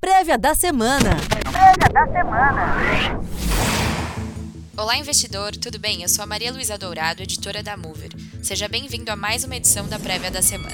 Prévia da semana. Olá, investidor, tudo bem? Eu sou a Maria Luísa Dourado, editora da Mover. Seja bem-vindo a mais uma edição da Prévia da semana.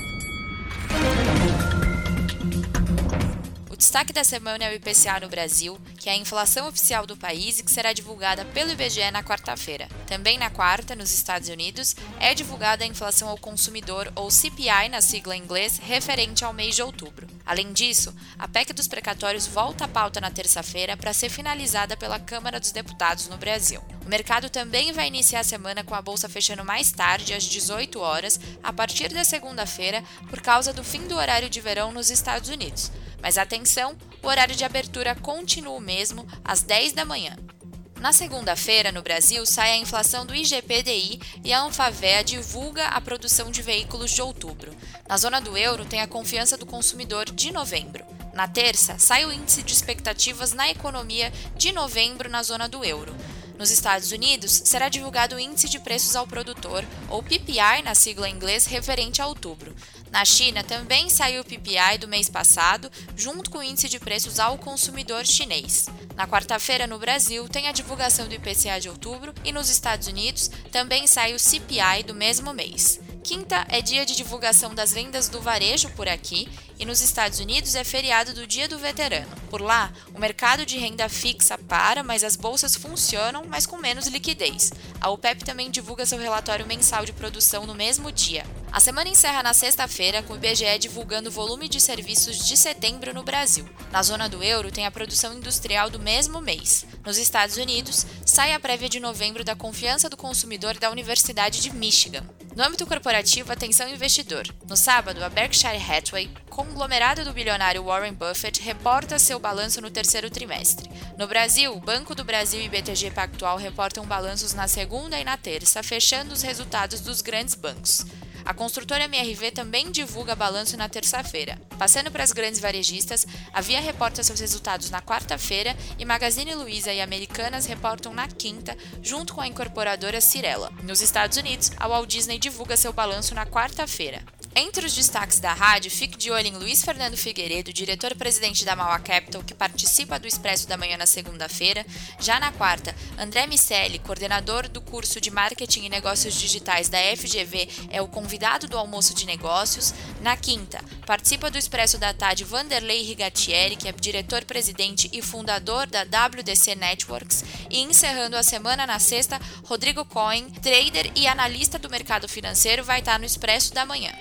O destaque da semana é o IPCA no Brasil, que é a inflação oficial do país e que será divulgada pelo IBGE na quarta-feira. Também na quarta, nos Estados Unidos, é divulgada a inflação ao consumidor, ou CPI na sigla em inglês, referente ao mês de outubro. Além disso, a PEC dos precatórios volta à pauta na terça-feira para ser finalizada pela Câmara dos Deputados no Brasil. O mercado também vai iniciar a semana com a bolsa fechando mais tarde, às 18 horas, a partir da segunda-feira, por causa do fim do horário de verão nos Estados Unidos. Mas atenção, o horário de abertura continua o mesmo, às 10 da manhã. Na segunda-feira, no Brasil, sai a inflação do IGPDI e a Anfavea divulga a produção de veículos de outubro. Na zona do euro, tem a confiança do consumidor de novembro. Na terça, sai o índice de expectativas na economia de novembro na zona do euro. Nos Estados Unidos, será divulgado o Índice de Preços ao Produtor, ou PPI na sigla em inglês, referente a outubro. Na China, também saiu o PPI do mês passado, junto com o Índice de Preços ao Consumidor chinês. Na quarta-feira, no Brasil, tem a divulgação do IPCA de outubro e nos Estados Unidos também sai o CPI do mesmo mês. Quinta é dia de divulgação das vendas do varejo por aqui e nos Estados Unidos é feriado do Dia do Veterano. Por lá, o mercado de renda fixa para, mas as bolsas funcionam, mas com menos liquidez. A OPEP também divulga seu relatório mensal de produção no mesmo dia. A semana encerra na sexta-feira, com o IBGE divulgando o volume de serviços de setembro no Brasil. Na zona do euro, tem a produção industrial do mesmo mês. Nos Estados Unidos, sai a prévia de novembro da confiança do consumidor da Universidade de Michigan. No âmbito corporativo, atenção investidor. No sábado, a Berkshire Hathaway, conglomerado do bilionário Warren Buffett, reporta seu balanço no terceiro trimestre. No Brasil, o Banco do Brasil e BTG Pactual reportam balanços na segunda e na terça, fechando os resultados dos grandes bancos. A construtora MRV também divulga balanço na terça-feira. Passando para as grandes varejistas, a Via reporta seus resultados na quarta-feira e Magazine Luiza e Americanas reportam na quinta, junto com a incorporadora Cirela. Nos Estados Unidos, a Walt Disney divulga seu balanço na quarta-feira. Entre os destaques da rádio, fique de olho em Luiz Fernando Figueiredo, diretor-presidente da Mauá Capital, que participa do Expresso da Manhã na segunda-feira. Já na quarta, André Miceli, coordenador do curso de Marketing e Negócios Digitais da FGV, é o convidado do almoço de negócios. Na quinta, participa do Expresso da Tarde Vanderlei Rigatieri, que é diretor-presidente e fundador da WDC Networks. E encerrando a semana na sexta, Rodrigo Cohen, trader e analista do mercado financeiro, vai estar no Expresso da Manhã.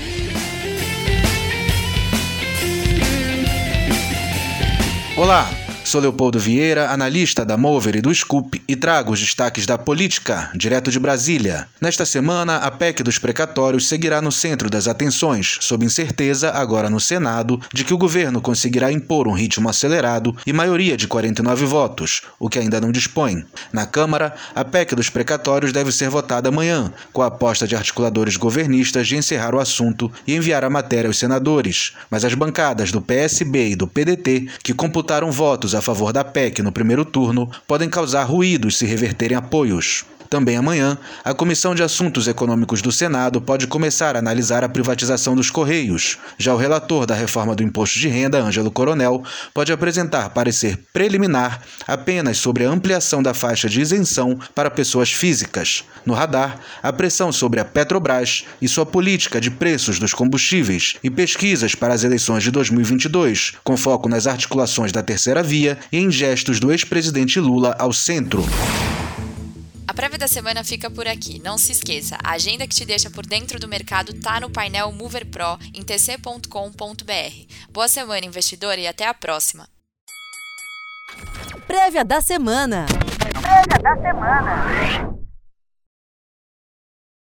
Olá, sou Leopoldo Vieira, analista da Mover e do Scoop, e trago os destaques da política, direto de Brasília. Nesta semana, a PEC dos precatórios seguirá no centro das atenções, sob incerteza, agora no Senado, de que o governo conseguirá impor um ritmo acelerado e maioria de 49 votos, o que ainda não dispõe. Na Câmara, a PEC dos precatórios deve ser votada amanhã, com a aposta de articuladores governistas de encerrar o assunto e enviar a matéria aos senadores. Mas as bancadas do PSB e do PDT, que computaram votos a favor da PEC no primeiro turno, podem causar ruídos se reverterem apoios. Também amanhã, a Comissão de Assuntos Econômicos do Senado pode começar a analisar a privatização dos Correios. Já o relator da reforma do Imposto de Renda, Ângelo Coronel, pode apresentar parecer preliminar apenas sobre a ampliação da faixa de isenção para pessoas físicas. No radar, a pressão sobre a Petrobras e sua política de preços dos combustíveis e pesquisas para as eleições de 2022, com foco nas articulações da terceira via e em gestos do ex-presidente Lula ao centro. A prévia da semana fica por aqui. Não se esqueça, a agenda que te deixa por dentro do mercado tá no painel Mover Pro em tc.com.br. Boa semana, investidor, e até a próxima. Prévia da semana.